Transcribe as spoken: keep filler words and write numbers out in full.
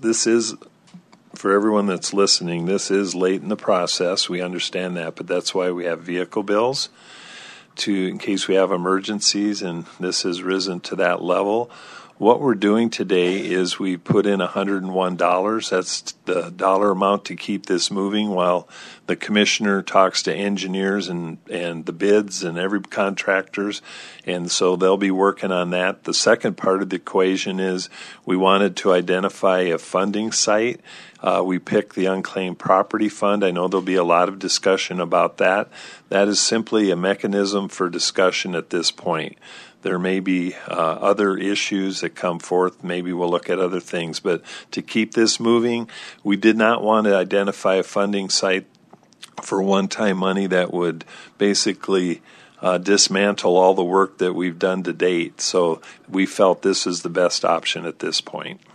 this is, for everyone that's listening, this is late in the process. We understand that, but that's why we have vehicle bills to, in case we have emergencies, and this has risen to that level. What we're doing today is we put in one hundred one dollars. That's the dollar amount to keep this moving while the commissioner talks to engineers and, and the bids and every contractors. And so they'll be working on that. The second part of the equation is we wanted to identify a funding site. Uh, we picked the Unclaimed Property Fund. I know there'll be a lot of discussion about that. That is simply a mechanism for discussion at this point. There may be uh, other issues that come forth. Maybe we'll look at other things. But to keep this moving, we did not want to identify a funding site for one-time money that would basically uh, dismantle all the work that we've done to date. So we felt this is the best option at this point.